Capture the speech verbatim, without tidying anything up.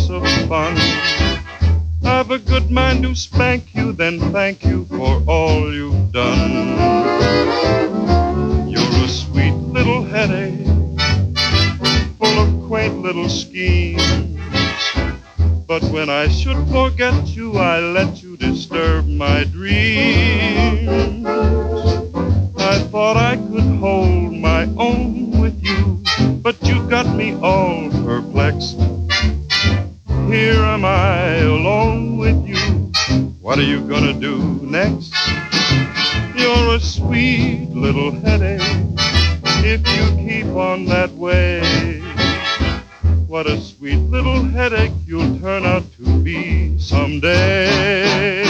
lots of fun. I've a good mind to spank you, then thank you for all you've done. You're a sweet little headache, full of quaint little schemes. But when I should forget you, I let you disturb my dreams. I thought I could hold my own with you, but you've got me all perplexed. Here am I alone with you. What are you gonna do next? You're a sweet little headache if you keep on that way. What a sweet little headache you'll turn out to be someday.